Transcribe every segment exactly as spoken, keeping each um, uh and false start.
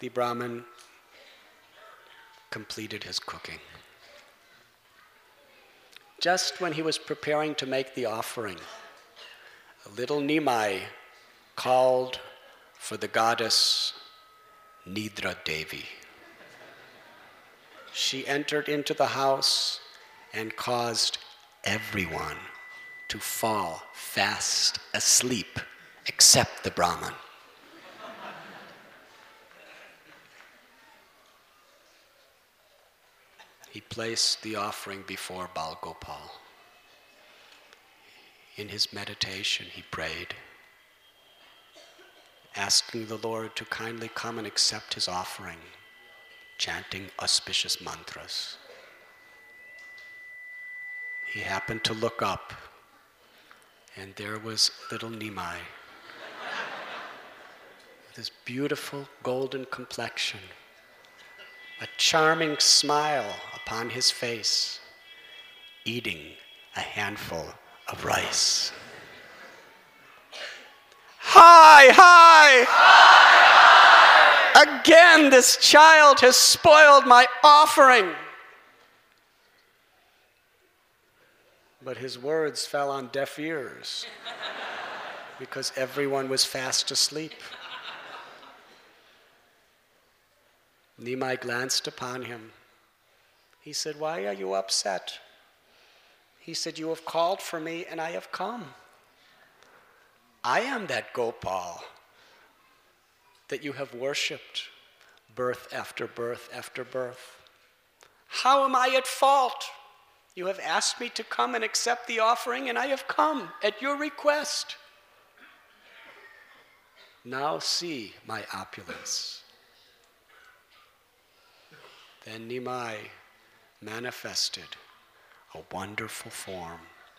the Brahmin completed his cooking. Just when he was preparing to make the offering, little Nimai called for the goddess Nidra Devi. She entered into the house and caused everyone to fall fast asleep except the Brahmin. He placed the offering before Bal Gopal. In his meditation, he prayed, asking the Lord to kindly come and accept his offering, chanting auspicious mantras. He happened to look up, and there was little Nimai, with his beautiful golden complexion, a charming smile upon his face, eating a handful of rice. Hi, hi! Hi, hi! Again, this child has spoiled my offering. But his words fell on deaf ears because everyone was fast asleep. Nimai glanced upon him. He said, "Why are you upset?" He said, "You have called for me and I have come. I am that Gopal that you have worshipped birth after birth after birth. How am I at fault? You have asked me to come and accept the offering, and I have come at your request. Now see my opulence." Then Nimai manifested a wonderful form.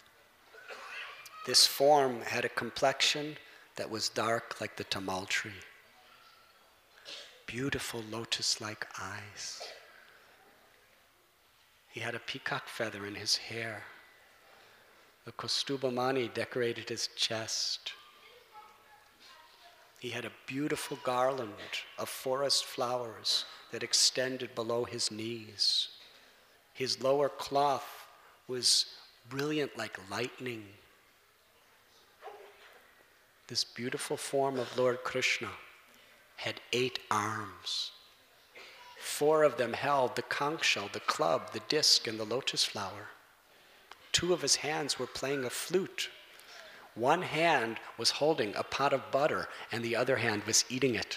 This form had a complexion that was dark like the tamal tree, beautiful lotus-like eyes. He had a peacock feather in his hair. The Kostubamani decorated his chest. He had a beautiful garland of forest flowers that extended below his knees. His lower cloth was brilliant like lightning. This beautiful form of Lord Krishna had eight arms. Four of them held the conch shell, the club, the disc, and the lotus flower. Two of his hands were playing a flute. One hand was holding a pot of butter, and the other hand was eating it.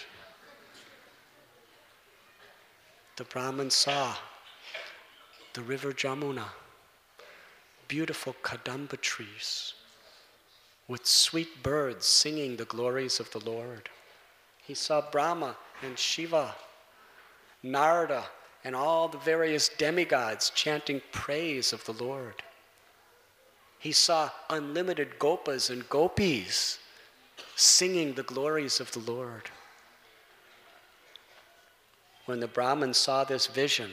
The Brahmin saw the river Jamuna, beautiful kadamba trees, with sweet birds singing the glories of the Lord. He saw Brahma and Shiva, Narada, and all the various demigods chanting praise of the Lord. He saw unlimited gopas and gopis singing the glories of the Lord. When the Brahmin saw this vision,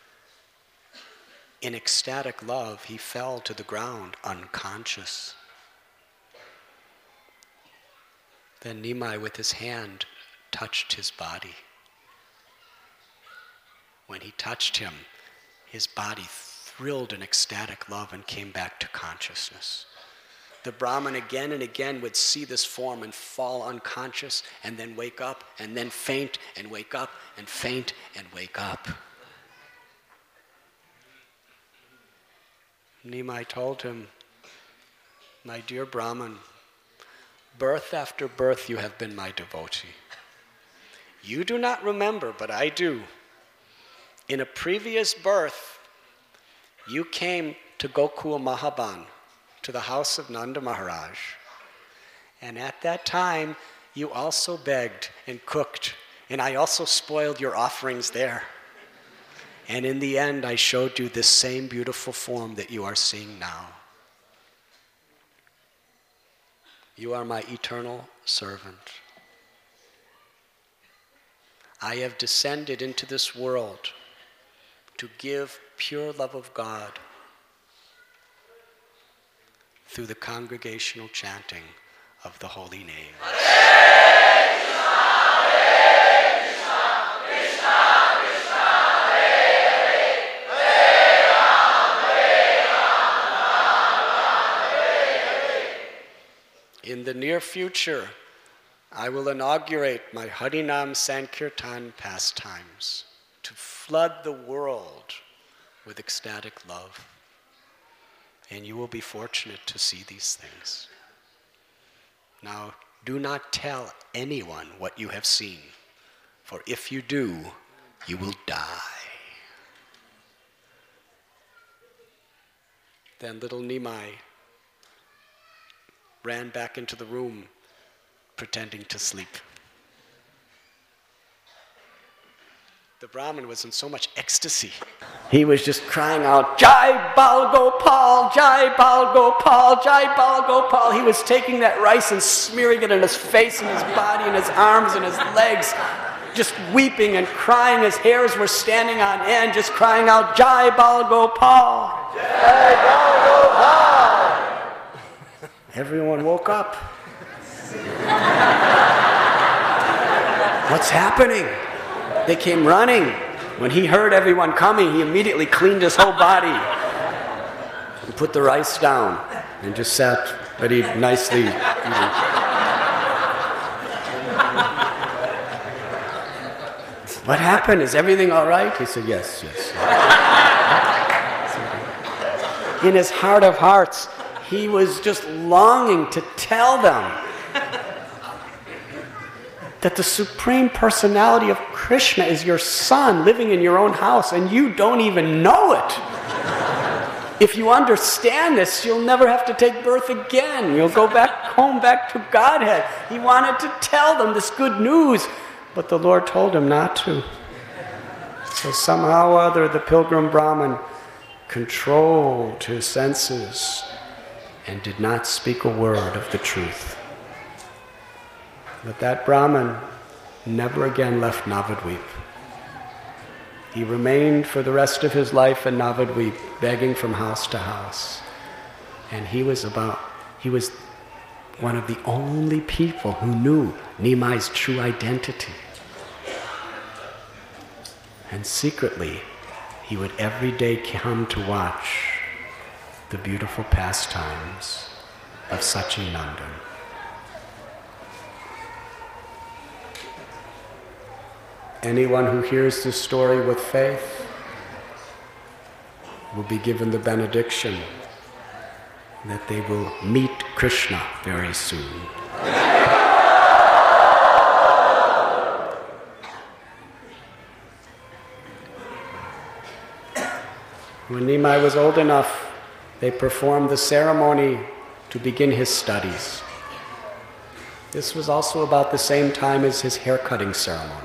in ecstatic love, he fell to the ground unconscious. Then Nimai, with his hand, touched his body. When he touched him, his body thrilled in ecstatic love and came back to consciousness. The Brahmin again and again would see this form and fall unconscious and then wake up and then faint and wake up and faint and wake up. Nimai told him, "My dear Brahmin, birth after birth you have been my devotee. You do not remember, but I do. In a previous birth, you came to Gokul Mahaban, to the house of Nanda Maharaj. And at that time, you also begged and cooked, and I also spoiled your offerings there. And in the end, I showed you this same beautiful form that you are seeing now. You are my eternal servant. I have descended into this world to give pure love of God through the congregational chanting of the holy names." in the near future, I will inaugurate my Harinam Sankirtan pastimes to flood the world with ecstatic love. And you will be fortunate to see these things. Now, do not tell anyone what you have seen, for if you do, you will die. Then little Nimai ran back into the room, pretending to sleep. The Brahmin was in so much ecstasy. He was just crying out, Jai Bal Gopal, Jai Bal Gopal, Jai Bal Gopal. He was taking that rice and smearing it in his face and his body and his arms and his legs, just weeping and crying. His hairs were standing on end, just crying out, Jai Bal Gopal. Jai Bal Gopal. Everyone woke up. What's happening? They came running. When he heard everyone coming, he immediately cleaned his whole body and put the rice down and just sat very nicely eating. What happened? Is everything all right? He said, yes, yes. In his heart of hearts, he was just longing to tell them that the Supreme Personality of Krishna is your son living in your own house and you don't even know it. If you understand this, you'll never have to take birth again. You'll go back home, back to Godhead. He wanted to tell them this good news, but the Lord told him not to. So somehow or other, the pilgrim Brahmin controlled his senses and did not speak a word of the truth. But that Brahmin never again left Navadvip. He remained for the rest of his life in Navadvip, begging from house to house. And he was about, he was one of the only people who knew Nimai's true identity. And secretly, he would every day come to watch the beautiful pastimes of Sachinandan. Anyone who hears this story with faith will be given the benediction that they will meet Krishna very soon. When Nimai was old enough, they performed the ceremony to begin his studies. This was also about the same time as his haircutting ceremony.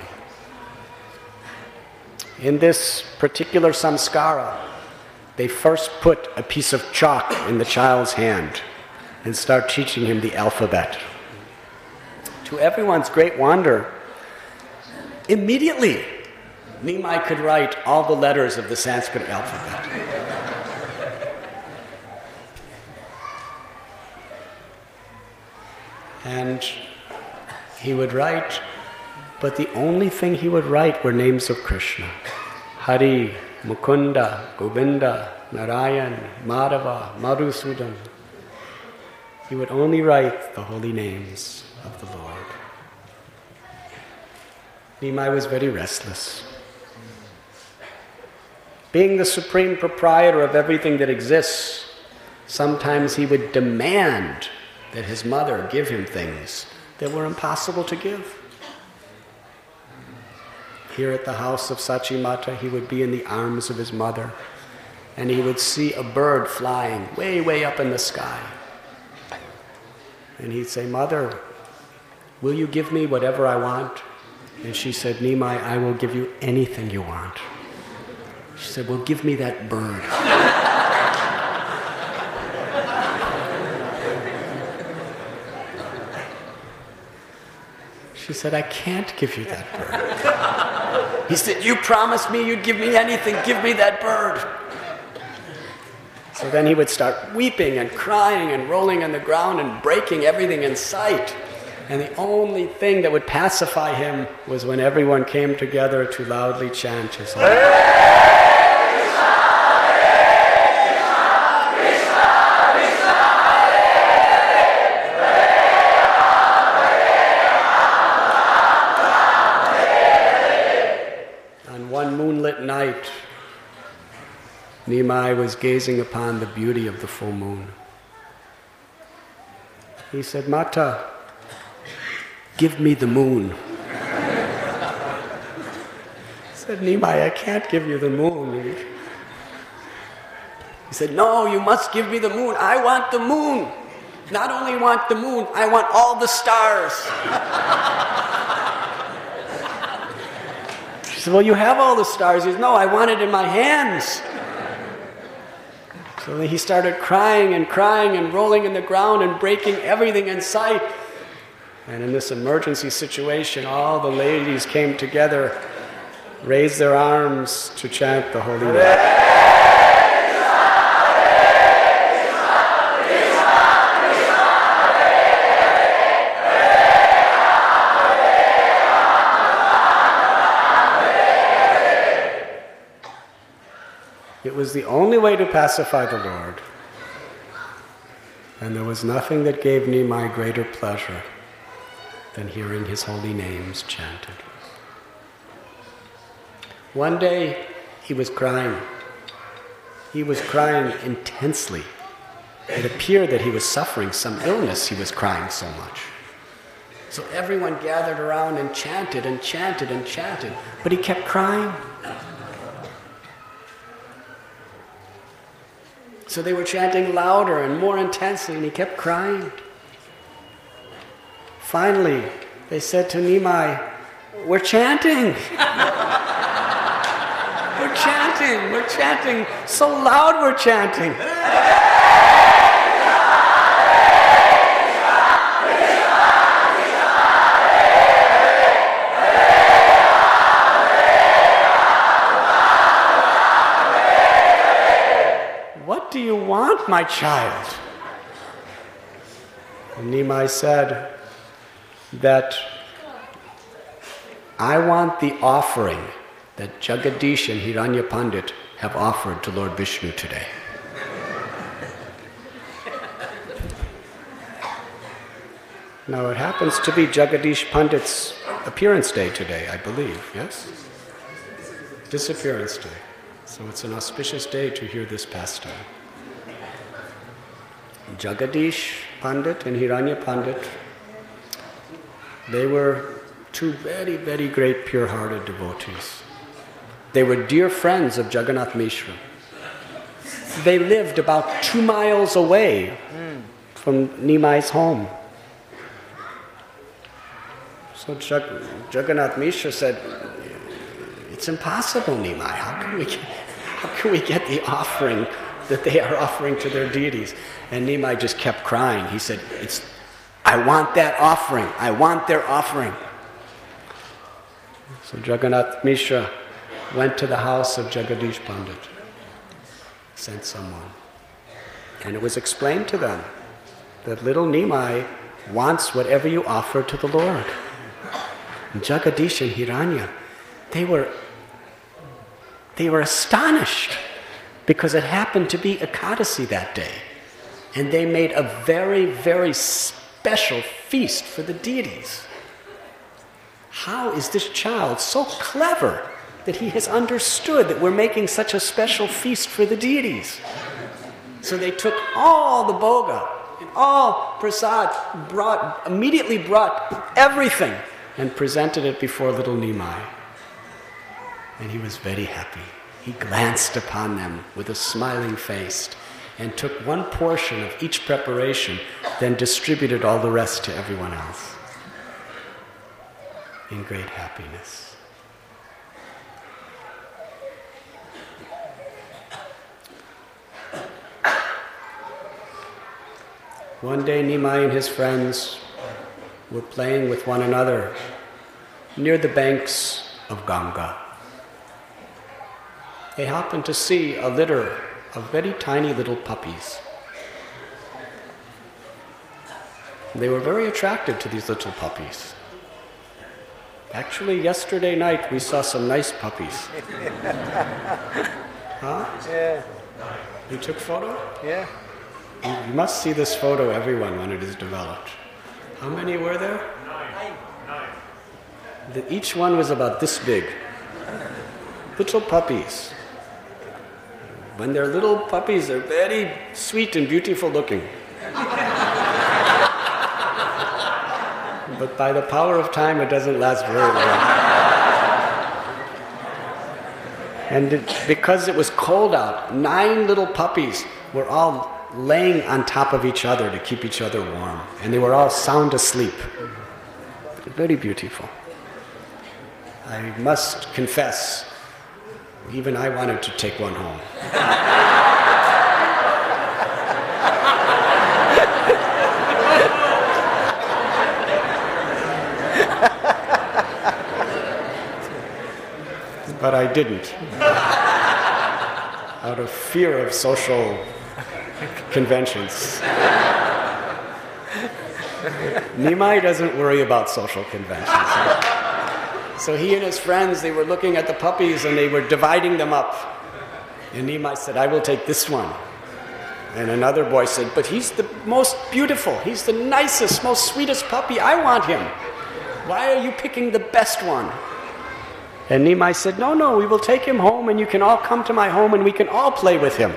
In this particular samskara, they first put a piece of chalk in the child's hand and start teaching him the alphabet. To everyone's great wonder, immediately Nimai could write all the letters of the Sanskrit alphabet. And he would write, but the only thing he would write were names of Krishna. Hari, Mukunda, Govinda, Narayan, Madhava, Madhusudan. He would only write the holy names of the Lord. Nimai was very restless. Being the supreme proprietor of everything that exists, sometimes he would demand that his mother give him things that were impossible to give. Here at the house of Sachimata, he would be in the arms of his mother, and he would see a bird flying way, way up in the sky. And he'd say, "Mother, will you give me whatever I want?" And she said, "Nimai, I will give you anything you want." She said, "Well, give me that bird." She said, "I can't give you that bird." He said, "You promised me you'd give me anything. Give me that bird." So then he would start weeping and crying and rolling on the ground and breaking everything in sight. And the only thing that would pacify him was when everyone came together to loudly chant his name. night, Nimai was gazing upon the beauty of the full moon. He said, "Mata, give me the moon." He said, "Nimai, I can't give you the moon." He said, "No, you must give me the moon. I want the moon. Not only want the moon, I want all the stars." She said, "Well, you have all the stars." He said, "No, I want it in my hands." So then he started crying and crying and rolling in the ground and breaking everything in sight. And in this emergency situation, all the ladies came together, raised their arms to chant the holy name. It was the only way to pacify the Lord. And there was nothing that gave Nimai greater pleasure than hearing his holy names chanted. One day, he was crying. He was crying intensely. It appeared that he was suffering some illness, he was crying so much. So everyone gathered around and chanted and chanted and chanted, but he kept crying. So they were chanting louder and more intensely, and he kept crying. Finally, they said to Nimai, "We're chanting. We're chanting. We're chanting. So loud we're chanting." "What do you want, my child?" And Nimai said that, "I want the offering that Jagadish and Hiranya Pandit have offered to Lord Vishnu today." Now it happens to be Jagadish Pandit's appearance day today, I believe, yes? Disappearance day. So it's an auspicious day to hear this pastime. Jagadish Pandit and Hiranya Pandit, they were two very, very great pure-hearted devotees. They were dear friends of Jagannath Mishra. They lived about two miles away from Nimai's home. So Jag- Jagannath Mishra said, "It's impossible, Nimai. How can we get, how can we get the offering that they are offering to their deities?" And Nimai just kept crying. He said, "It's, I want that offering. I want their offering." So Jagannath Mishra went to the house of Jagadish Pandit, sent someone. And it was explained to them that little Nimai wants whatever you offer to the Lord. And Jagadish and Hiranya, they were They were astonished because it happened to be Ekadasi that day. And they made a very, very special feast for the deities. How is this child so clever that he has understood that we're making such a special feast for the deities? So they took all the boga and all prasad, brought, immediately brought everything and presented it before little Nimai. And he was very happy. He glanced upon them with a smiling face and took one portion of each preparation, then distributed all the rest to everyone else in great happiness. One day Nimai and his friends were playing with one another near the banks of Ganga. They happened to see a litter of very tiny little puppies. They were very attracted to these little puppies. Actually, yesterday night we saw some nice puppies. Huh? Yeah. You took photo? Yeah. You, you must see this photo, everyone, when it is developed. How many were there? Nine. Nine. The, each one was about this big. little puppies. When they're little puppies, they're very sweet and beautiful looking. But by the power of time, it doesn't last very long. And it, because it was cold out, nine little puppies were all laying on top of each other to keep each other warm. And they were all sound asleep. Very beautiful. I must confess, even I wanted to take one home. But I didn't. Out of fear of social conventions. Nimai doesn't worry about social conventions. So he and his friends, they were looking at the puppies and they were dividing them up. And Nimai said, I will take this one. And another boy said, but he's the most beautiful, he's the nicest, most sweetest puppy, I want him. Why are you picking the best one? And Nimai said, no, no, we will take him home and you can all come to my home and we can all play with him.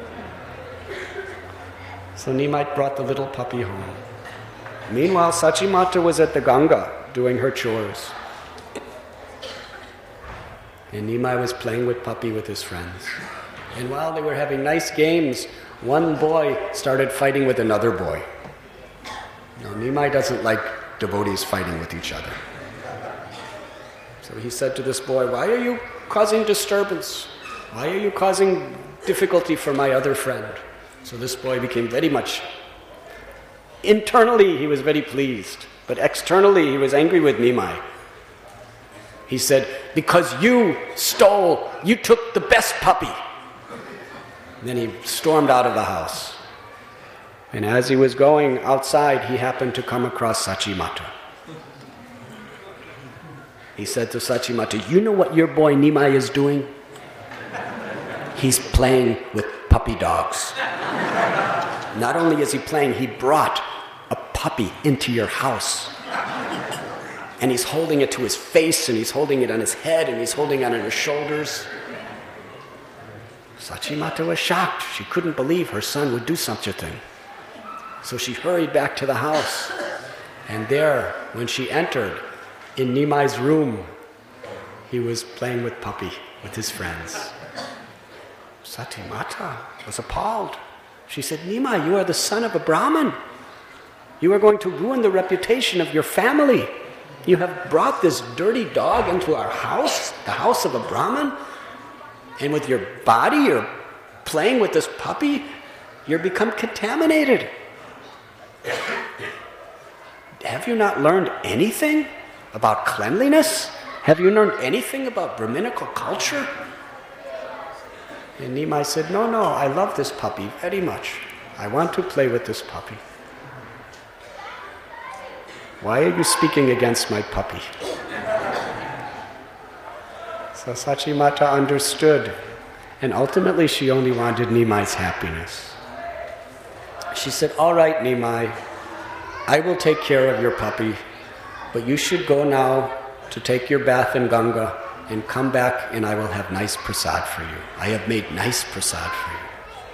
So Nimai brought the little puppy home. Meanwhile, Sachimata was at the Ganga doing her chores. And Nimai was playing with puppy with his friends. And while they were having nice games, one boy started fighting with another boy. Now, Nimai doesn't like devotees fighting with each other. So he said to this boy, why are you causing disturbance? Why are you causing difficulty for my other friend? So this boy became very much... Internally, he was very pleased. But externally, he was angry with Nimai. He said, because you stole, you took the best puppy. And then he stormed out of the house. And as he was going outside, he happened to come across Sachimata. He said to Sachimata, you know what your boy Nimai is doing? He's playing with puppy dogs. Not only is he playing, he brought a puppy into your house. And he's holding it to his face, and he's holding it on his head, and he's holding it on his shoulders. Sachimata was shocked. She couldn't believe her son would do such a thing. So she hurried back to the house. And there, when she entered, in Nimai's room, he was playing with puppy with his friends. Sachimata was appalled. She said, Nimai, you are the son of a Brahmin. You are going to ruin the reputation of your family. You have brought this dirty dog into our house, the house of a Brahmin, and with your body you're playing with this puppy, you're become contaminated. Have you not learned anything about cleanliness? Have you learned anything about Brahminical culture? And Nimai said, no, no, I love this puppy very much. I want to play with this puppy. Why are you speaking against my puppy? So Sachimata understood, and ultimately she only wanted Nimai's happiness. She said, all right, Nimai, I will take care of your puppy, but you should go now to take your bath in Ganga and come back and I will have nice prasad for you. I have made nice prasad for you.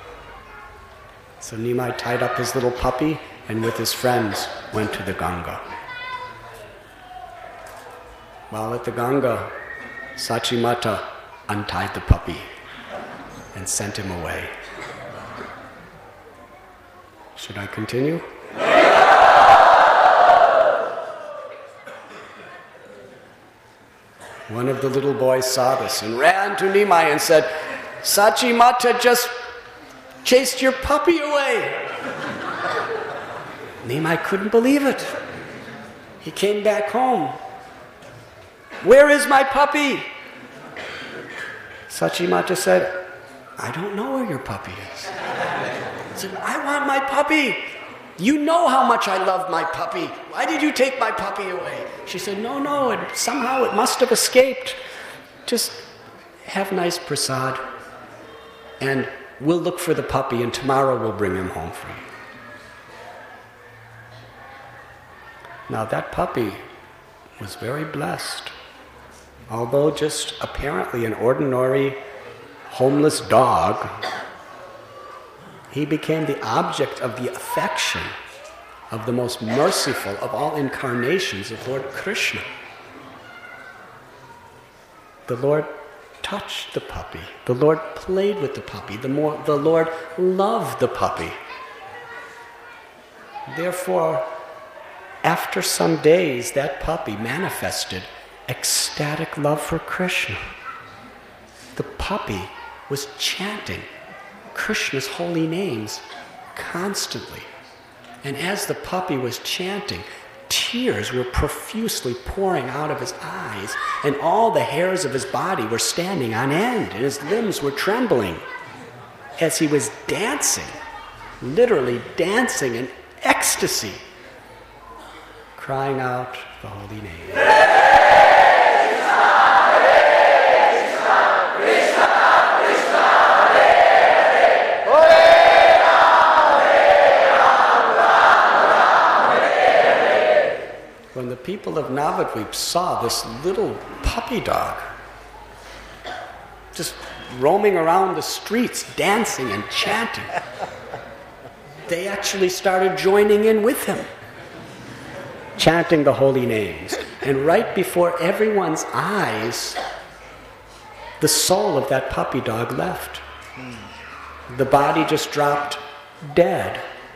So Nimai tied up his little puppy and with his friends went to the Ganga. While at the Ganga, Sachimata untied the puppy and sent him away. Should I continue? One of the little boys saw this and ran to Nimai and said, Sachimata just chased your puppy away. Nimai couldn't believe it. He came back home. Where is my puppy? Sachimata said, I don't know where your puppy is. He said, I want my puppy. You know how much I love my puppy. Why did you take my puppy away? She said, no, no, it, somehow it must have escaped. Just have nice prasad and we'll look for the puppy and tomorrow we'll bring him home for you. Now that puppy was very blessed. although just apparently an ordinary homeless dog, he became the object of the affection of the most merciful of all incarnations of Lord Krishna. The Lord touched the puppy. The Lord played with the puppy. The, more, the Lord loved the puppy. Therefore, after some days, that puppy manifested ecstatic love for Krishna. The puppy was chanting Krishna's holy names constantly. And as the puppy was chanting, tears were profusely pouring out of his eyes, and all the hairs of his body were standing on end, and his limbs were trembling as he was dancing, literally dancing in ecstasy, crying out the holy name. When the people of Navadvip saw this little puppy dog just roaming around the streets, dancing and chanting, they actually started joining in with him, chanting the holy names. And right before everyone's eyes, the soul of that puppy dog left. The body just dropped dead.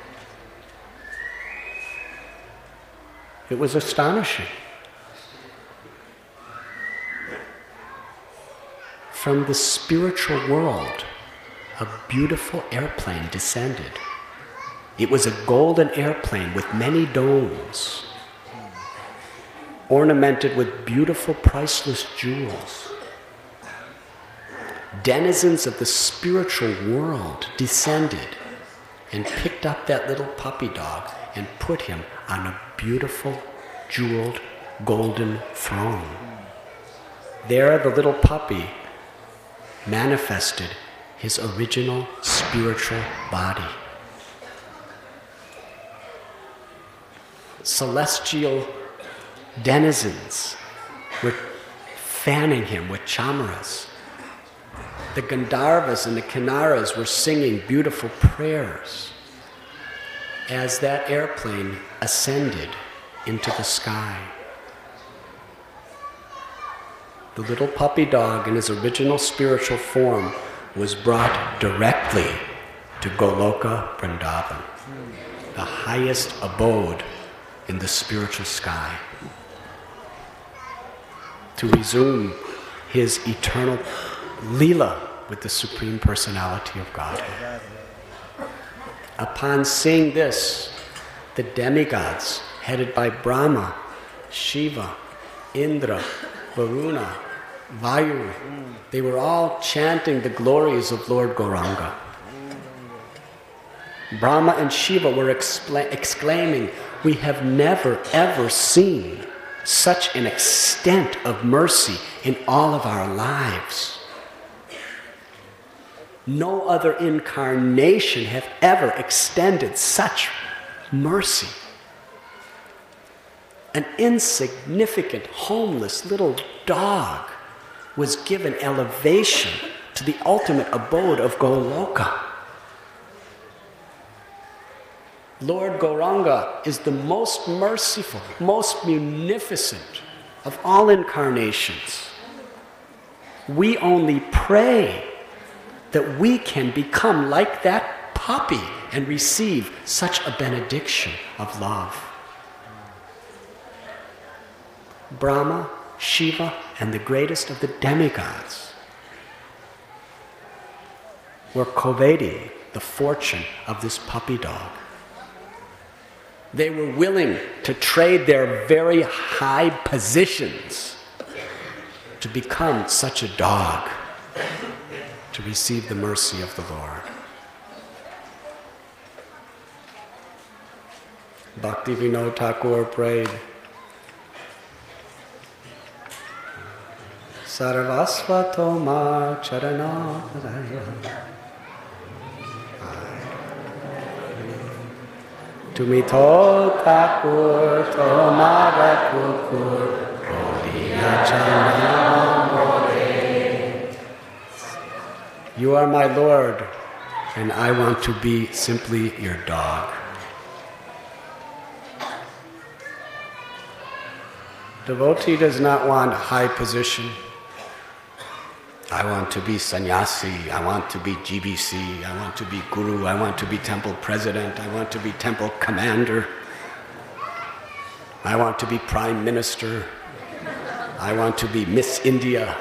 It was astonishing. From the spiritual world, a beautiful airplane descended. It was a golden airplane with many domes, ornamented with beautiful, priceless jewels. Denizens of the spiritual world descended and picked up that little puppy dog and put him on a beautiful, jeweled, golden throne. There, the little puppy manifested his original spiritual body. Celestial denizens were fanning him with chamaras. The Gandharvas and the Kinnaras were singing beautiful prayers as that airplane ascended into the sky. The little puppy dog in his original spiritual form was brought directly to Goloka Vrindavan, the highest abode in the spiritual sky, to resume his eternal Leela with the Supreme Personality of Godhead. Upon seeing this, the demigods, headed by Brahma, Shiva, Indra, Varuna, Vayu, they were all chanting the glories of Lord Gauranga. Brahma and Shiva were excla- exclaiming, "We have never ever seen such an extent of mercy in all of our lives. No other incarnation have ever extended such mercy." An insignificant, homeless little dog was given elevation to the ultimate abode of Goloka. Lord Gauranga is the most merciful, most munificent of all incarnations. We only pray that we can become like that puppy and receive such a benediction of love. Brahma, Shiva, and the greatest of the demigods were coveting the fortune of this puppy dog. They were willing to trade their very high positions to become such a dog, to receive the mercy of the Lord. Bhakti Vinod Thakur prayed, Sarvasva Toma Charanadaya. Tumi to Thakur Tomara Kukur Rodiya You are my Lord, and I want to be simply your dog. Devotee does not want a high position. I want to be sannyasi, I want to be G B C, I want to be guru, I want to be temple president, I want to be temple commander, I want to be prime minister, I want to be Miss India,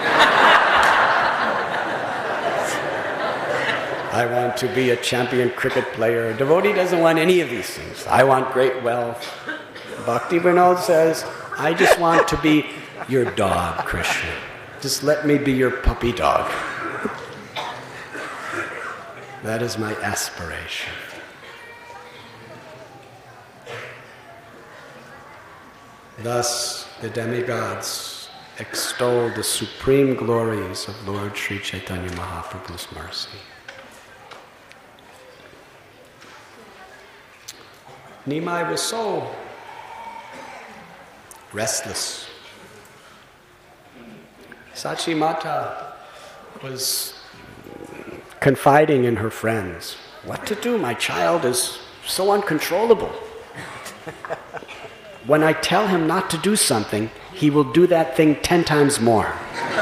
I want to be a champion cricket player. A devotee doesn't want any of these things. I want great wealth. Bhakti Vinod says, I just want to be your dog, Krishna. Just let me be your puppy dog. That is my aspiration. Thus, the demigods extol the supreme glories of Lord Sri Chaitanya Mahaprabhu's mercy. Nimai was so restless. Sachi Mata was confiding in her friends. What to do? My child is so uncontrollable. When I tell him not to do something, he will do that thing ten times more.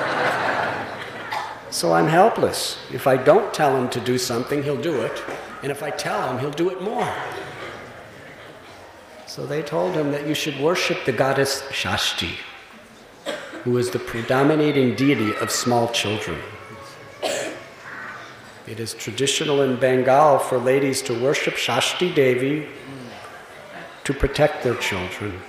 So I'm helpless. If I don't tell him to do something, he'll do it. And if I tell him, he'll do it more. So they told him that you should worship the goddess Shashti, who is the predominating deity of small children. It is traditional in Bengal for ladies to worship Shashti Devi to protect their children.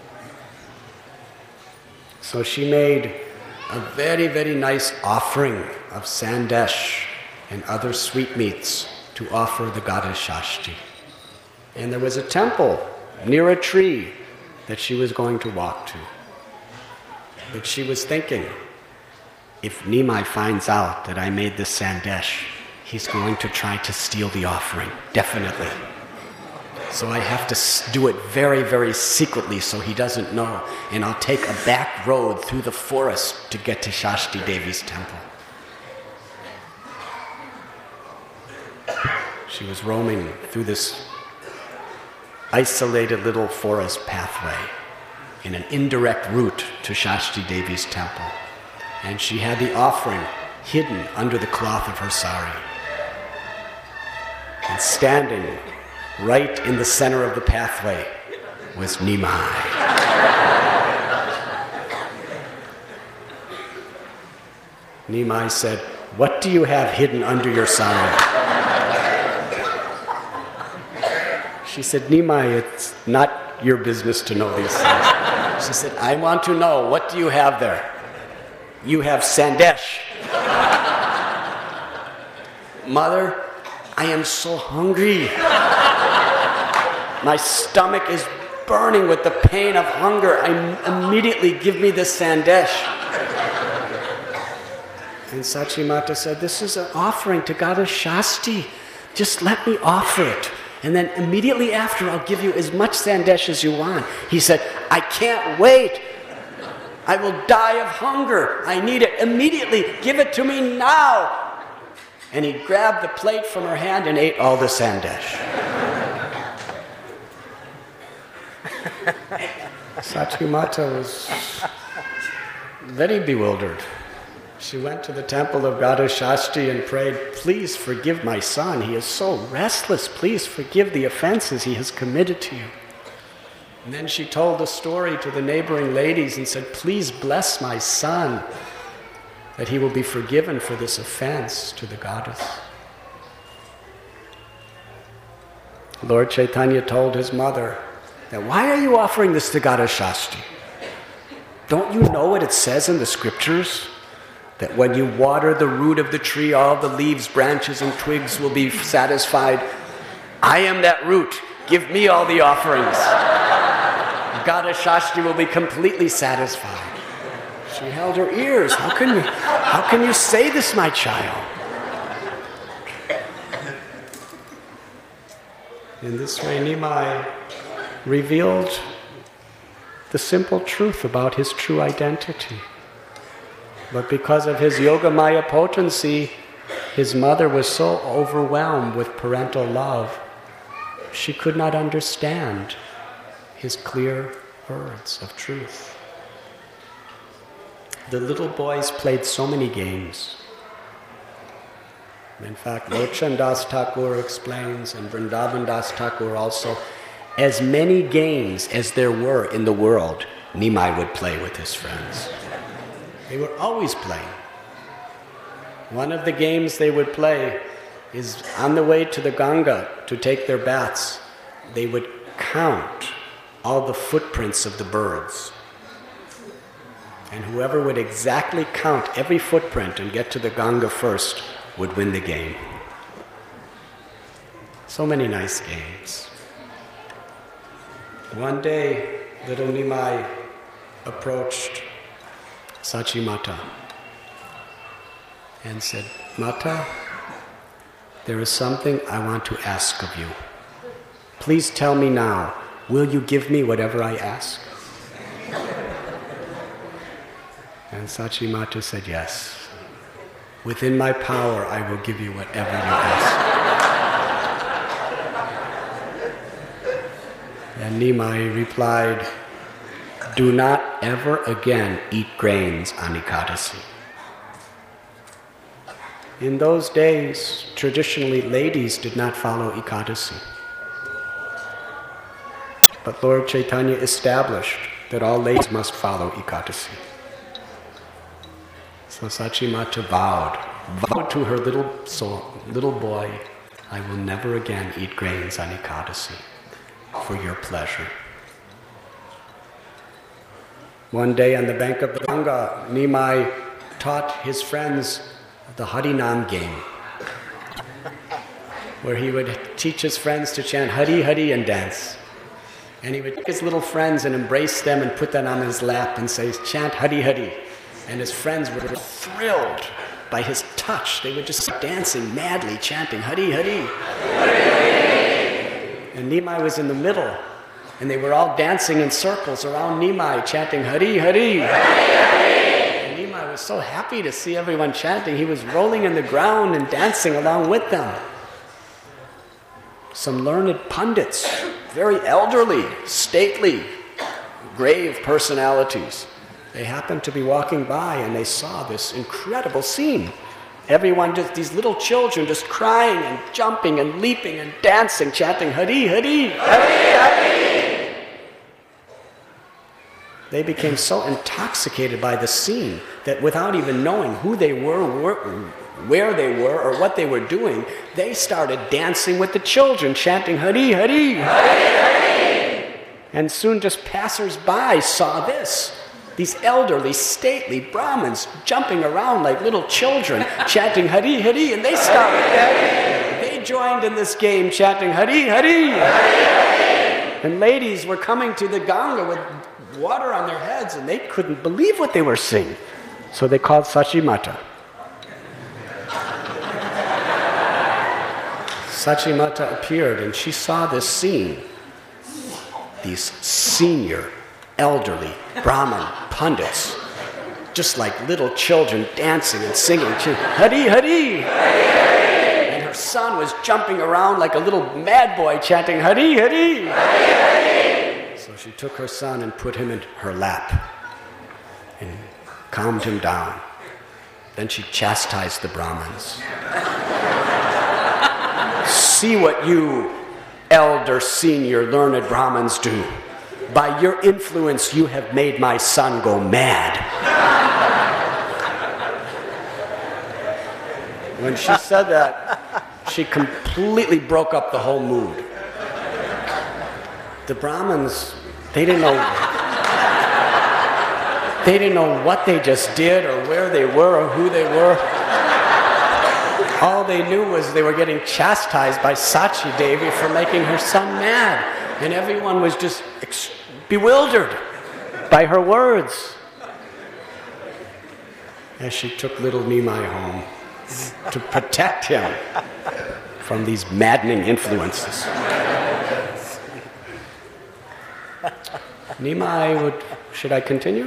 So she made a very, very nice offering of sandesh and other sweetmeats to offer the goddess Shashti. And there was a temple near a tree that she was going to walk to. But she was thinking, if Nimai finds out that I made this sandesh, he's going to try to steal the offering, definitely. So I have to do it very, very secretly so he doesn't know. And I'll take a back road through the forest to get to Shashti Devi's temple. She was roaming through this isolated little forest pathway in an indirect route to Shashti Devi's temple. And she had the offering hidden under the cloth of her sari. And standing right in the center of the pathway was Nimai. Nimai said, "What do you have hidden under your sari?" She said, "Nimai, it's not your business to know these things." She said, "I want to know, what do you have there?" "You have sandesh." "Mother, I am so hungry. My stomach is burning with the pain of hunger. I immediately give me the sandesh." And Sachi Mata said, "This is an offering to Goddess Shasti. Just let me offer it. And then immediately after, I'll give you as much sandesh as you want." He said, "I can't wait. I will die of hunger. I need it immediately. Give it to me now." And he grabbed the plate from her hand and ate all the sandesh. Sachi Mata was very bewildered. She went to the temple of Goddess Shasti and prayed, "Please forgive my son. He is so restless. Please forgive the offenses he has committed to you." And then she told the story to the neighboring ladies and said, "Please bless my son, that he will be forgiven for this offense to the goddess." Lord Chaitanya told his mother that, "Why are you offering this to Goddess Shasti? Don't you know what it says in the scriptures? That when you water the root of the tree, all the leaves, branches, and twigs will be satisfied. I am that root. Give me all the offerings. Goddess Shasti will be completely satisfied." She held her ears. How can you, how can you say this, my child? In this way, Nimai revealed the simple truth about his true identity. But because of his Yogamaya potency, his mother was so overwhelmed with parental love, she could not understand his clear words of truth. The little boys played so many games. In fact, Lochan Das Thakur explains, and Vrindavan Das Thakur also, as many games as there were in the world, Nimai would play with his friends. They were always playing. One of the games they would play is on the way to the Ganga to take their baths, they would count all the footprints of the birds. And whoever would exactly count every footprint and get to the Ganga first would win the game. So many nice games. One day, little Nimai approached Sachi Mata and said, "Mata, there is something I want to ask of you. Please tell me now, will you give me whatever I ask?" And Sachi Mata said, "Yes. Within my power, I will give you whatever you ask." And Nimai replied, "Do not ever again eat grains on Ekadasi." In those days, traditionally, ladies did not follow Ekadasi. But Lord Chaitanya established that all ladies must follow Ekadasi. So Sachi Mata vowed, vowed to her little soul, little boy, "I will never again eat grains on Ekadasi for your pleasure." One day on the bank of the Ganga, Nimai taught his friends the Harinam game, where he would teach his friends to chant Hari Hari and dance. And he would take his little friends and embrace them and put them on his lap and say, "Chant Hari Hari." And his friends were thrilled by his touch. They would just start dancing madly, chanting Hari Hari. And Nimai was in the middle, and they were all dancing in circles around Nimai, chanting Hari Hari. And Nimai was so happy to see everyone chanting. He was rolling in the ground and dancing along with them. Some learned pundits, very elderly, stately, grave personalities, they happened to be walking by and they saw this incredible scene. Everyone, just these little children just crying and jumping and leaping and dancing, chanting Hari Hari, Hari Hari. They became so intoxicated by the scene that without even knowing who they were, where they were, or what they were doing, they started dancing with the children, chanting Hari Hari, Hari Hari. And soon just passers-by saw this. These elderly, stately Brahmins jumping around like little children, chanting Hari Hari, and they started. They joined in this game, chanting Hari Hari. And ladies were coming to the Ganga with water on their heads, and they couldn't believe what they were seeing. So they called Sachi Mata. Sachi Mata appeared, and she saw this scene. These senior, elderly Brahmin pundits, just like little children dancing and singing, Hari Hari. And her son was jumping around like a little mad boy chanting Hari Hari. So she took her son and put him in her lap and calmed him down. Then she chastised the Brahmins. "See what you elder, senior, learned Brahmins do. By your influence, you have made my son go mad." When she said that, she completely broke up the whole mood. The Brahmins, they didn't know, they didn't know what they just did or where they were or who they were. All they knew was they were getting chastised by Sachi Devi for making her son mad. And everyone was just ex- bewildered by her words. As she took little Nimai home to protect him from these maddening influences. Nimai would, should I continue?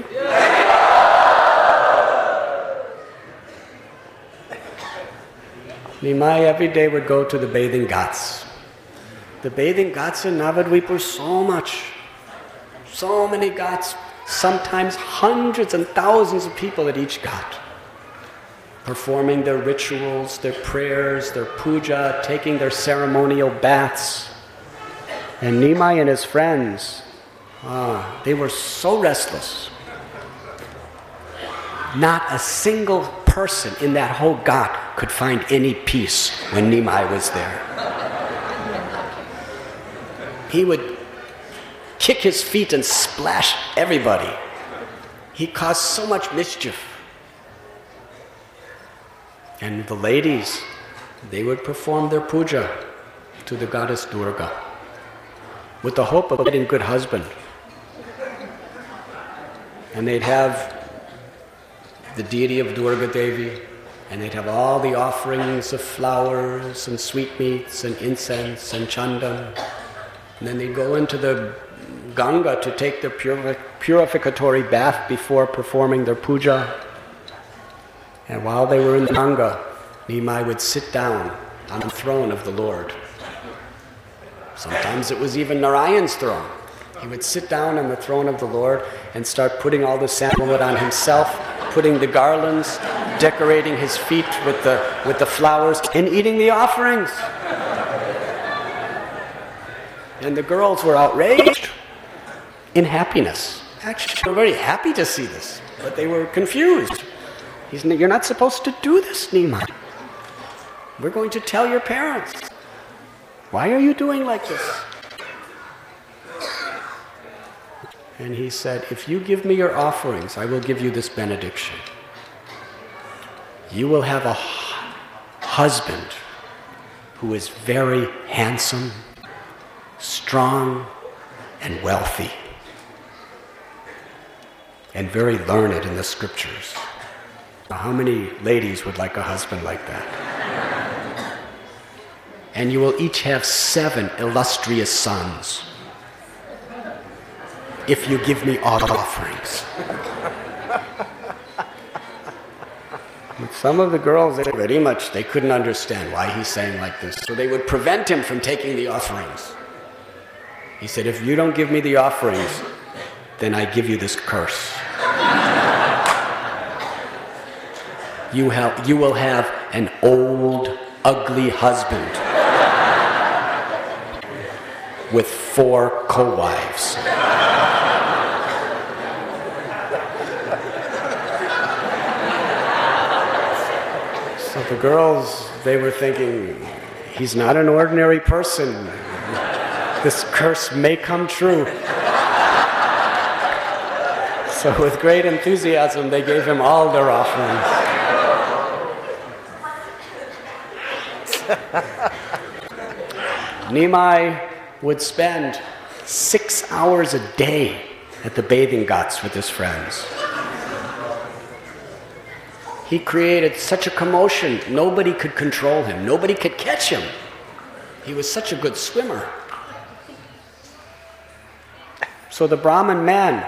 Nimai every day would go to the bathing ghats. The bathing ghats in Navadvip were so much, so many ghats, sometimes hundreds and thousands of people at each ghat, performing their rituals, their prayers, their puja, taking their ceremonial baths. And Nimai and his friends, ah, they were so restless. Not a single person in that whole ghat could find any peace when Nimai was there. He would kick his feet and splash everybody. He caused so much mischief. And the ladies, they would perform their puja to the goddess Durga with the hope of getting a good husband. And they'd have the deity of Durga Devi, and they'd have all the offerings of flowers and sweetmeats and incense and chandan. And then they'd go into the Ganga to take their purific- purificatory bath before performing their puja. And while they were in the Ganga, Nimai would sit down on the throne of the Lord. Sometimes it was even Narayan's throne. He would sit down on the throne of the Lord and start putting all the sandalwood on himself, putting the garlands, decorating his feet with the, with the flowers, and eating the offerings. And the girls were outraged in happiness. Actually, they were very happy to see this, but they were confused. He's, you're not supposed to do this, Nimai. We're going to tell your parents. Why are you doing like this? And he said, if you give me your offerings, I will give you this benediction. You will have a husband who is very handsome, strong, and wealthy, and very learned in the scriptures. Now, how many ladies would like a husband like that? And you will each have seven illustrious sons if you give me all the offerings. But some of the girls, they very much, they couldn't understand why he's saying like this. So they would prevent him from taking the offerings. He said, if you don't give me the offerings, then I give you this curse. You, have, you will have an old, ugly husband with four co-wives. So the girls, they were thinking, he's not an ordinary person. This curse may come true. So with great enthusiasm, they gave him all their offerings. Nimai would spend six hours a day at the bathing ghats with his friends. He created such a commotion, nobody could control him, nobody could catch him. He was such a good swimmer. So the Brahmin man,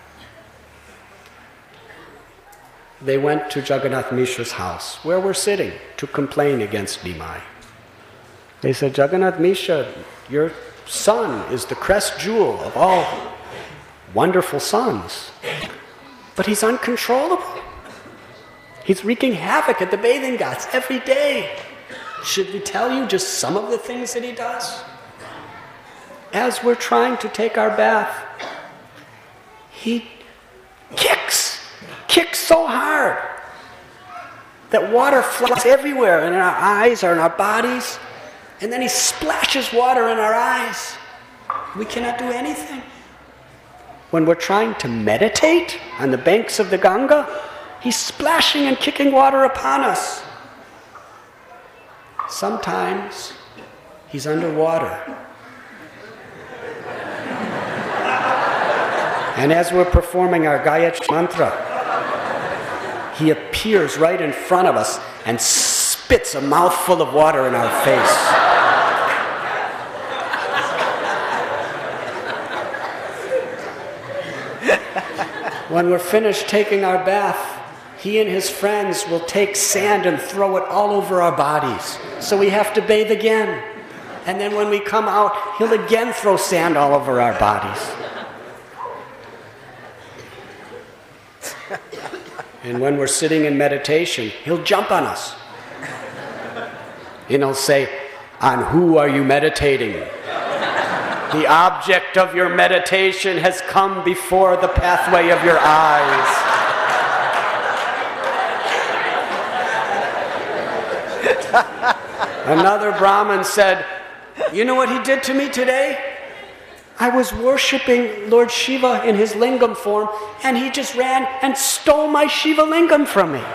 they went to Jagannath Mishra's house, where we're sitting, to complain against Nimai. They said, Jagannath Mishra, your son is the crest jewel of all wonderful sons, but he's uncontrollable. He's wreaking havoc at the bathing ghats every day. Should we tell you just some of the things that he does? As we're trying to take our bath, he kicks, kicks so hard that water flies everywhere in our eyes or in our bodies, and then he splashes water in our eyes. We cannot do anything. When we're trying to meditate on the banks of the Ganga, he's splashing and kicking water upon us. Sometimes he's underwater. And as we're performing our Gayatri mantra, he appears right in front of us and spits a mouthful of water in our face. When we're finished taking our bath, he and his friends will take sand and throw it all over our bodies. So we have to bathe again. And then when we come out, he'll again throw sand all over our bodies. And when we're sitting in meditation, he'll jump on us. And he'll say, "On who are you meditating? The object of your meditation has come before the pathway of your eyes." Another Brahmin said, "You know what he did to me today? I was worshiping Lord Shiva in his lingam form, and he just ran and stole my Shiva lingam from me."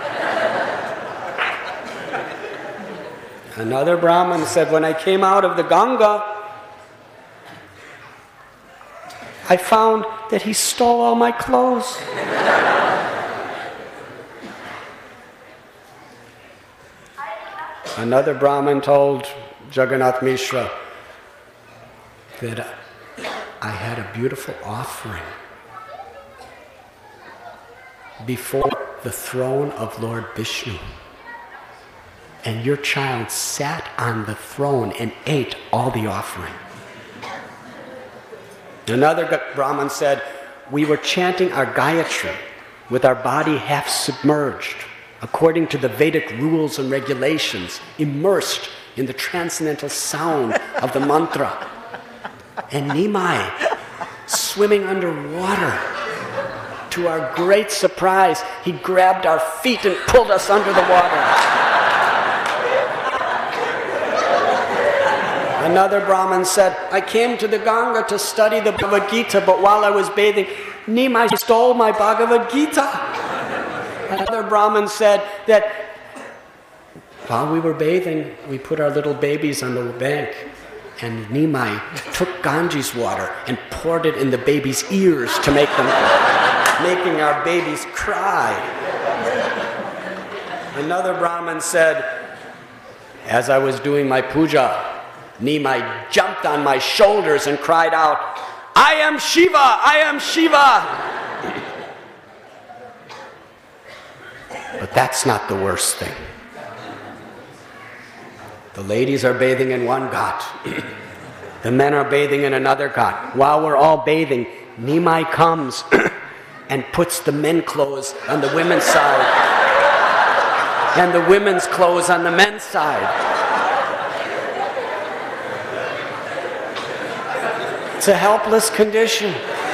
Another Brahmin said, "When I came out of the Ganga, I found that he stole all my clothes." Another Brahmin told Jagannath Mishra that I had a beautiful offering before the throne of Lord Vishnu, and your child sat on the throne and ate all the offering. Another Brahmin said, "We were chanting our Gayatri with our body half submerged, according to the Vedic rules and regulations, immersed in the transcendental sound of the mantra. And Nimai, swimming underwater, to our great surprise, he grabbed our feet and pulled us under the water." Another Brahmin said, "I came to the Ganga to study the Bhagavad Gita, but while I was bathing, Nimai stole my Bhagavad Gita." Another Brahmin said that while we were bathing, we put our little babies on the bank, and Nimai took Ganges water and poured it in the babies' ears to make them, making our babies cry. Another Brahmin said, "As I was doing my puja, Nimai jumped on my shoulders and cried out, 'I am Shiva! I am Shiva!'" But that's not the worst thing. The ladies are bathing in one ghat. The men are bathing in another ghat. While we're all bathing, Nimai comes and puts the men's clothes on the women's side and the women's clothes on the men's side. It's a helpless condition.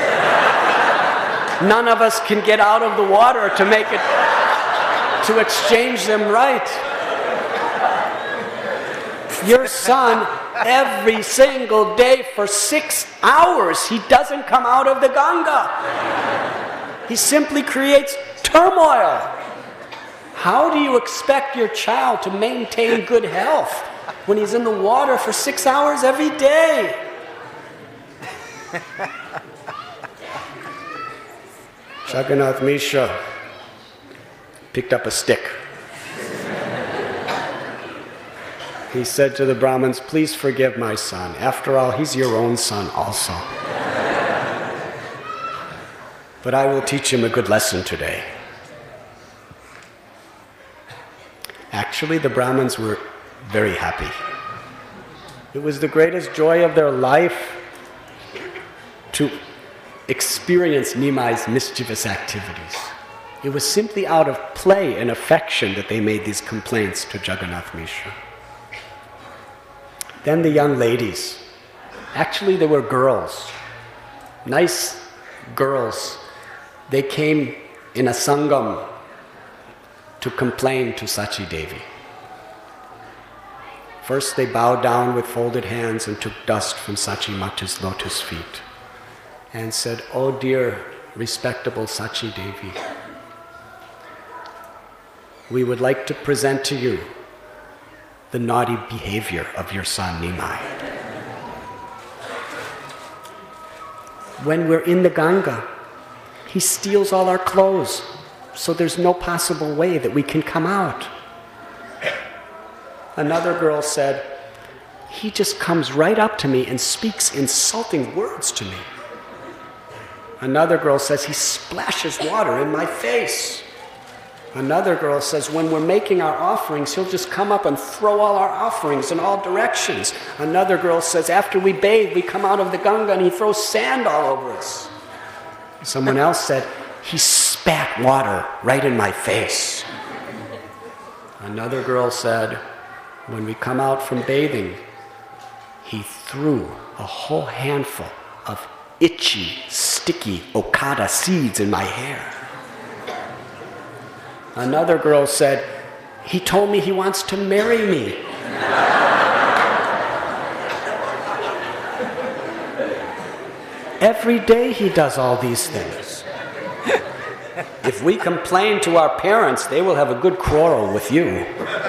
None of us can get out of the water to make it, to exchange them right. Your son, every single day for six hours, he doesn't come out of the Ganga. He simply creates turmoil. How do you expect your child to maintain good health when he's in the water for six hours every day? Jagannath Mishra picked up a stick. He said to the Brahmins, "Please forgive my son. After all, he's your own son also. But I will teach him a good lesson today." Actually, the Brahmins were very happy. It was the greatest joy of their life to experience Nimai's mischievous activities. It was simply out of play and affection that they made these complaints to Jagannath Mishra. Then the young ladies, actually they were girls, nice girls, they came in a sangam to complain to Sachi Devi. First they bowed down with folded hands and took dust from Sachi Mata's lotus feet and said, "Oh dear, respectable Sachi Devi, we would like to present to you the naughty behavior of your son Nimai. When we're in the Ganga, he steals all our clothes, so there's no possible way that we can come out." Another girl said, "He just comes right up to me and speaks insulting words to me." Another girl says, he splashes water in my face. Another girl says, when we're making our offerings, he'll just come up and throw all our offerings in all directions. Another girl says, after we bathe, we come out of the Ganga and he throws sand all over us. Someone else said, he spat water right in my face. Another girl said, when we come out from bathing, he threw a whole handful of itchy, sticky okada seeds in my hair. Another girl said, he told me he wants to marry me. Every day he does all these things. If we complain to our parents, they will have a good quarrel with you.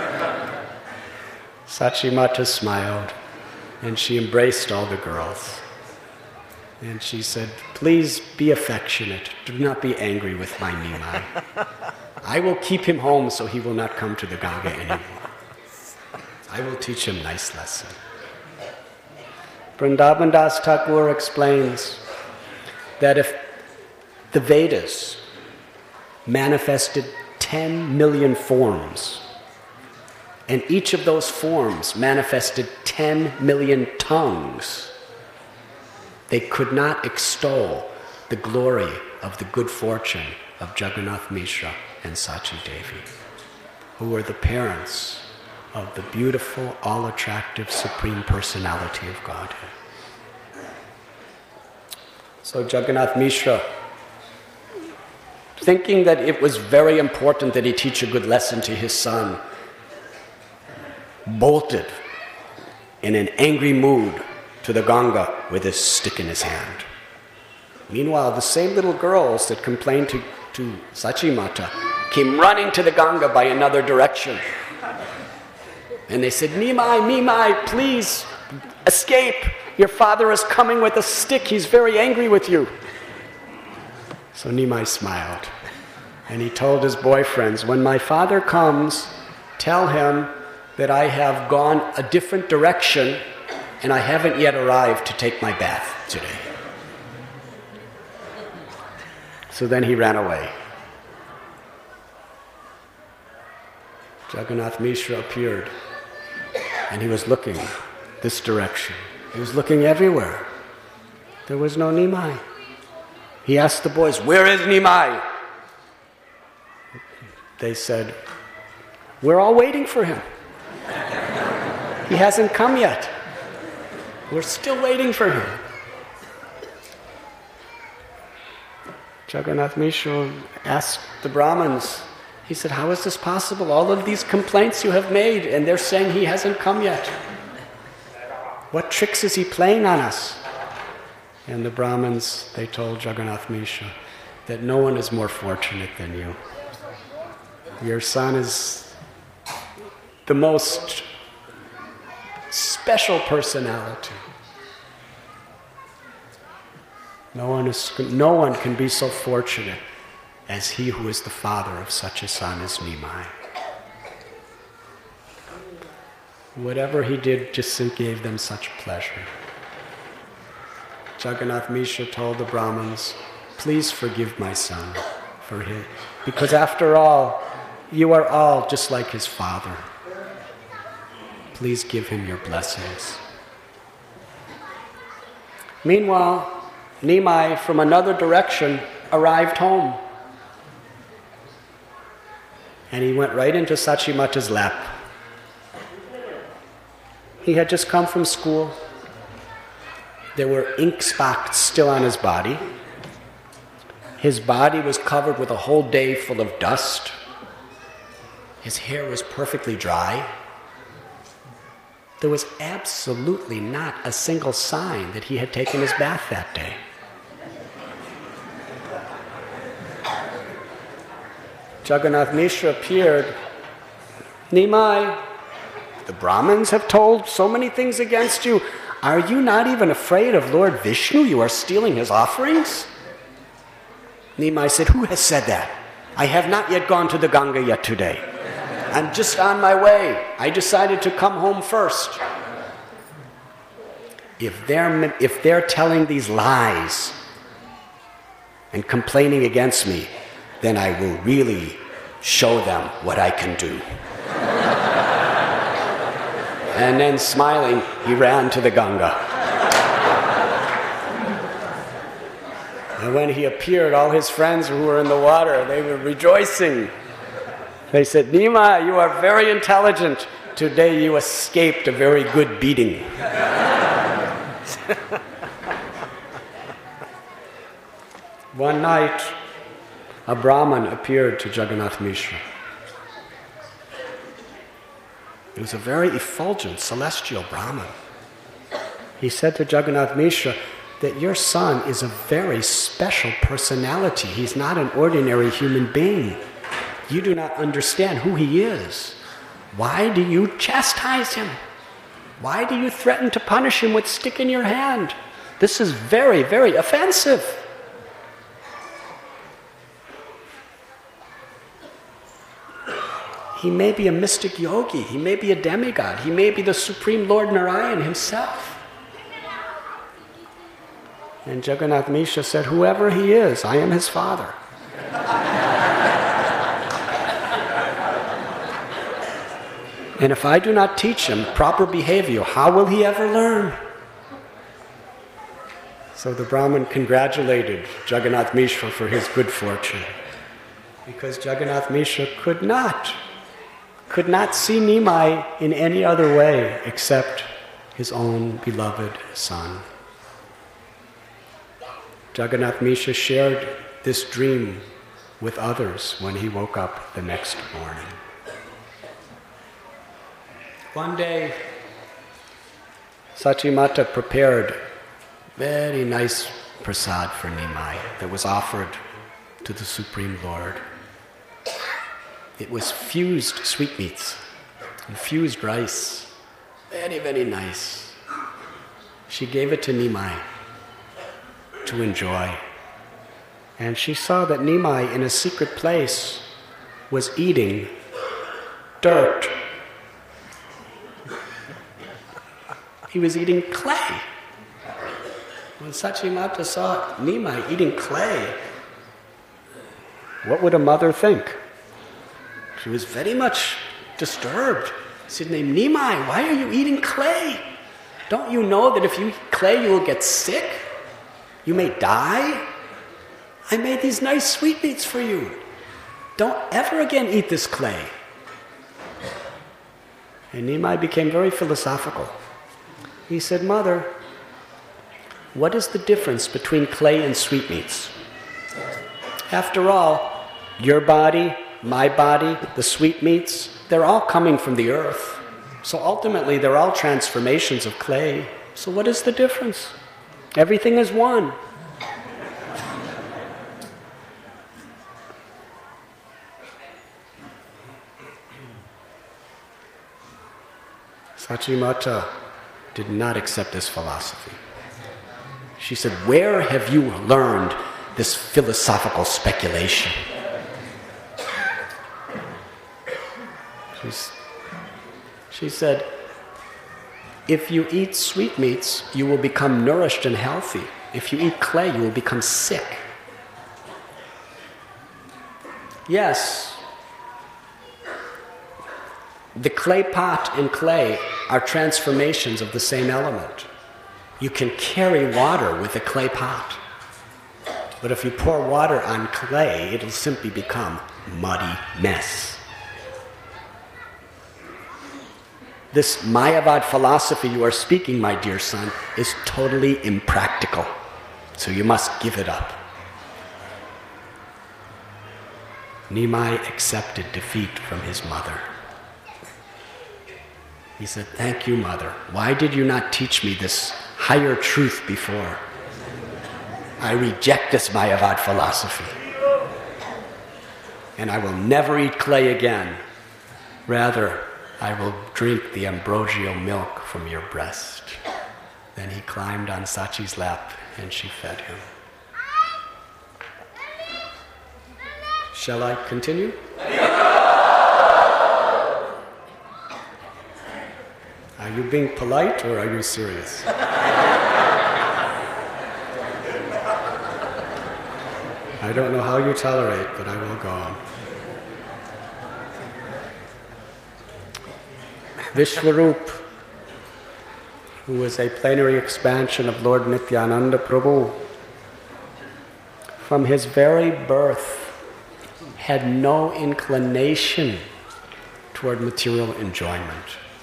Sachimata smiled, and she embraced all the girls. And she said, please be affectionate. Do not be angry with my Nimai. I will keep him home so he will not come to the Ganga anymore. I will teach him nice lesson. Vrindavan Das Thakur explains that if the Vedas manifested ten million forms, and each of those forms manifested ten million tongues, they could not extol the glory of the good fortune of Jagannath Mishra and Sachi Devi, who were the parents of the beautiful, all-attractive Supreme Personality of Godhead. So Jagannath Mishra, thinking that it was very important that he teach a good lesson to his son, bolted in an angry mood to the Ganga with his stick in his hand. Meanwhile, the same little girls that complained to, to Sachimata came running to the Ganga by another direction. And they said, Nimai, Nimai, please escape. Your father is coming with a stick. He's very angry with you. So Nimai smiled. And he told his boyfriends, when my father comes, tell him that I have gone a different direction and I haven't yet arrived to take my bath today. So then he ran away. Jagannath Mishra appeared and he was looking this direction. He was looking everywhere. There was no Nimai. He asked the boys, where is Nimai? They said, we're all waiting for him. He hasn't come yet. We're still waiting for him. Jagannath Mishra asked the Brahmins, he said, how is this possible? All of these complaints you have made, and they're saying he hasn't come yet. What tricks is he playing on us? And the Brahmins, they told Jagannath Mishra that no one is more fortunate than you. Your son is the most special personality. No one is, no one can be so fortunate as he who is the father of such a son as Nimai. Whatever he did just gave them such pleasure. Jagannath Mishra told the Brahmins, please forgive my son for his, because after all, you are all just like his father. Please give him your blessings. Meanwhile, Nimai from another direction arrived home. And he went right into Sachimata's lap. He had just come from school. There were ink spots still on his body. His body was covered with a whole day full of dust. His hair was perfectly dry. There was absolutely not a single sign that he had taken his bath that day. Jagannath Mishra appeared. Nimai, the Brahmins have told so many things against you. Are you not even afraid of Lord Vishnu? You are stealing his offerings? Nimai said, who has said that? I have not yet gone to the Ganga yet today. I'm just on my way. I decided to come home first. If they're, if they're telling these lies, and complaining against me, then I will really show them what I can do. And then smiling, he ran to the Ganga. And when he appeared, all his friends who were in the water, they were rejoicing. They said, Nimai, you are very intelligent. Today you escaped a very good beating. One night, a Brahmin appeared to Jagannath Mishra. He was a very effulgent, celestial Brahmin. He said to Jagannath Mishra that your son is a very special personality. He's not an ordinary human being. You do not understand who he is. Why do you chastise him? Why do you threaten to punish him with stick in your hand? This is very, very offensive. He may be a mystic yogi. He may be a demigod. He may be the Supreme Lord Narayan himself. And Jagannath Mishra said, whoever he is, I am his father. And if I do not teach him proper behavior, how will he ever learn? So the Brahmin congratulated Jagannath Mishra for his good fortune, because Jagannath Mishra could not, could not see Nimai in any other way except his own beloved son. Jagannath Mishra shared this dream with others when he woke up the next morning. One day, Sachimata prepared very nice prasad for Nimai that was offered to the Supreme Lord. It was fused sweetmeats and fused rice. Very, very nice. She gave it to Nimai to enjoy. And she saw that Nimai, in a secret place, was eating dirt. He was eating clay. When Sachimata saw Nimai eating clay, what would a mother think? She was very much disturbed. She said, Nimai, why are you eating clay? Don't you know that if you eat clay, you will get sick? You may die? I made these nice sweetmeats for you. Don't ever again eat this clay. And Nimai became very philosophical. He said, Mother, what is the difference between clay and sweetmeats? After all, your body, my body, the sweetmeats, they're all coming from the earth. So ultimately, they're all transformations of clay. So what is the difference? Everything is one. Sachimata did not accept this philosophy. She said, where have you learned this philosophical speculation? She's, she said, if you eat sweetmeats, you will become nourished and healthy. If you eat clay, you will become sick. Yes, the clay pot and clay are transformations of the same element. You can carry water with a clay pot. But if you pour water on clay, it'll simply become muddy mess. This Mayavad philosophy you are speaking, my dear son, is totally impractical. So you must give it up. Nimai accepted defeat from his mother. He said, thank you, Mother. Why did you not teach me this higher truth before? I reject this Mayavad philosophy. And I will never eat clay again. Rather, I will drink the ambrosial milk from your breast. Then he climbed on Sachi's lap and she fed him. Shall I continue? Are you being polite or are you serious? I don't know how you tolerate, but I will go. Vishwarup, who was a plenary expansion of Lord Nityananda Prabhu, from his very birth had no inclination toward material enjoyment.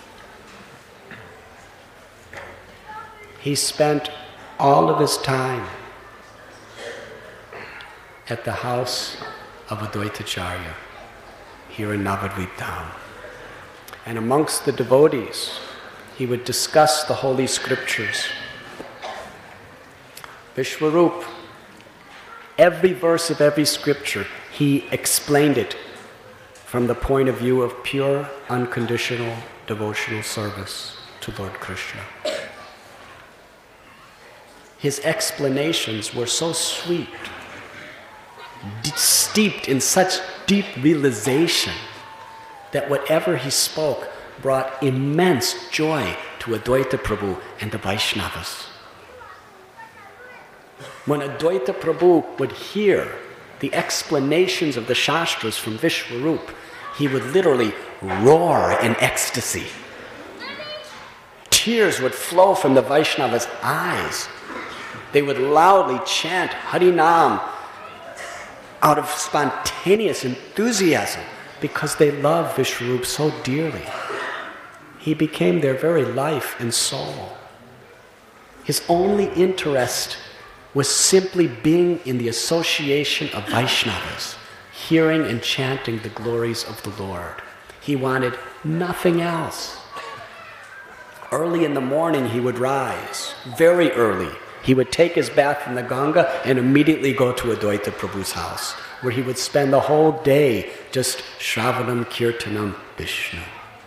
He spent all of his time at the house of Advaitacharya here in Navadvip Dham. And amongst the devotees, he would discuss the holy scriptures. Vishwarup, every verse of every scripture, he explained it from the point of view of pure, unconditional devotional service to Lord Krishna. His explanations were so sweet, d- steeped in such deep realization that whatever he spoke brought immense joy to Advaita Prabhu and the Vaishnavas. When Advaita Prabhu would hear the explanations of the Shastras from Vishwarup, he would literally roar in ecstasy. Tears would flow from the Vaishnavas' eyes. They would loudly chant Harinam out of spontaneous enthusiasm because they loved Vishwarup so dearly. He became their very life and soul. His only interest was simply being in the association of Vaishnavas, hearing and chanting the glories of the Lord. He wanted nothing else. Early in the morning he would rise, very early. He would take his bath in the Ganga and immediately go to Advaita Prabhu's house, where he would spend the whole day just Shravanam Kirtanam Vishnu.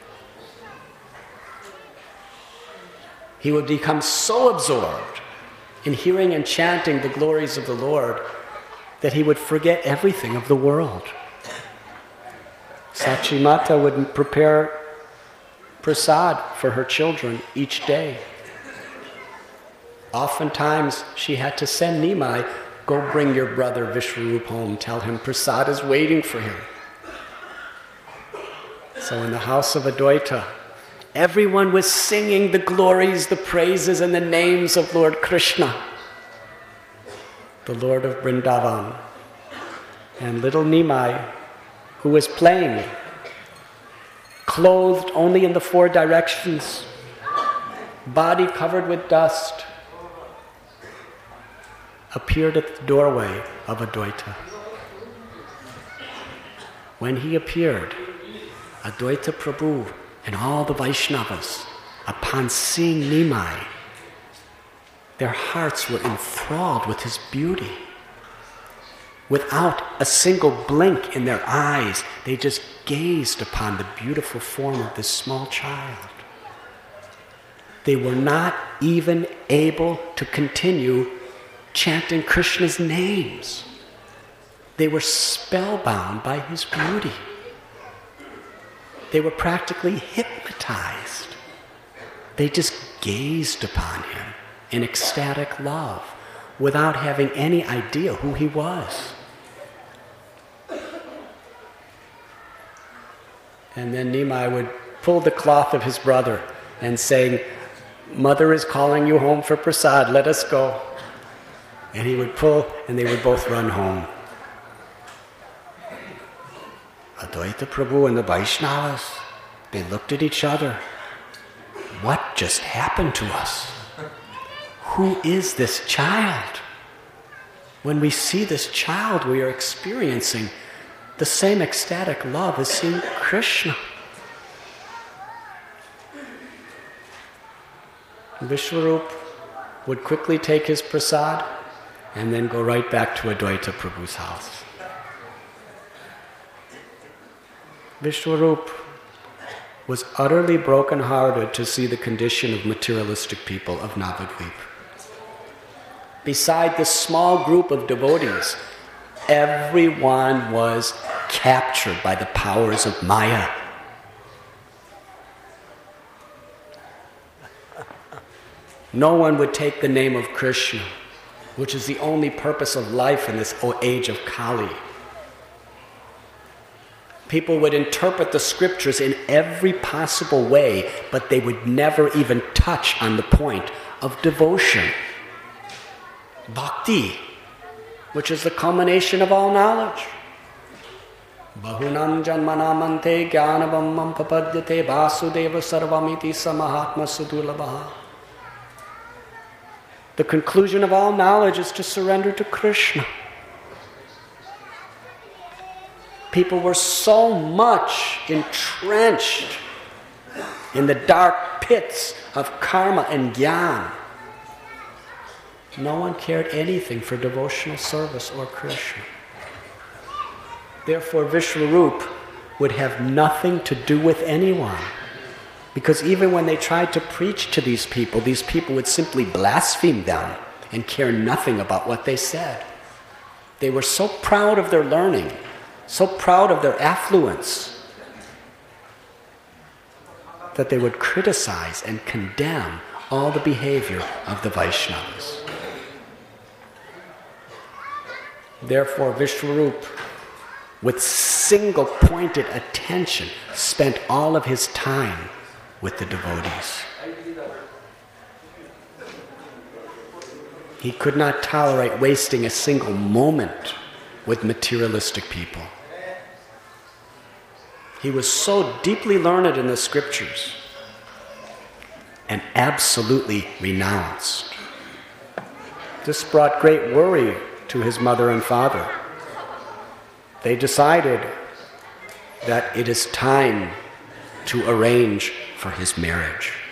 He would become so absorbed in hearing and chanting the glories of the Lord that he would forget everything of the world. Sachimata would prepare prasad for her children each day. Oftentimes she had to send Nimai, go bring your brother Vishwarup home, tell him prasad is waiting for him. So in the house of Advaita, everyone was singing the glories, the praises, and the names of Lord Krishna, the Lord of Vrindavan. And little Nimai, who was playing, clothed only in the four directions, body covered with dust, appeared at the doorway of Advaita. When he appeared, Advaita Prabhu and all the Vaishnavas, upon seeing Nimai, their hearts were enthralled with his beauty. Without a single blink in their eyes, they just gazed upon the beautiful form of this small child. They were not even able to continue chanting Krishna's names. They were spellbound by his beauty. They were practically hypnotized. They just gazed upon him in ecstatic love without having any idea who he was. And then Nimai would pull the cloth of his brother and saying, "Mother is calling you home for prasad, let us go." And he would pull, and they would both run home. Advaita Prabhu and the Vaishnavas, they looked at each other. What just happened to us? Who is this child? When we see this child, we are experiencing the same ecstatic love as seeing Krishna. Vishwarup would quickly take his prasad and then go right back to Advaita Prabhu's house. Vishwarup was utterly broken-hearted to see the condition of materialistic people of Navadvip. Beside this small group of devotees, everyone was captured by the powers of Maya. No one would take the name of Krishna. which is the only purpose of life in this age of Kali. People would interpret the scriptures in every possible way, but they would never even touch on the point of devotion. Bhakti, which is the culmination of all knowledge. Bahunam janmanamante jnanavamam papadyate vasudeva sarvamiti samahatma sudulabha. The conclusion of all knowledge is to surrender to Krishna. People were so much entrenched in the dark pits of karma and jnana. No one cared anything for devotional service or Krishna. Therefore, Vishwarup would have nothing to do with anyone. Because even when they tried to preach to these people, these people would simply blaspheme them and care nothing about what they said. They were so proud of their learning, so proud of their affluence, that they would criticize and condemn all the behavior of the Vaishnavas. Therefore, Vishwarup, with single-pointed attention, spent all of his time with the devotees. He could not tolerate wasting a single moment with materialistic people. He was so deeply learned in the scriptures and absolutely renounced. This brought great worry to his mother and father. They decided that it is time to arrange for his marriage.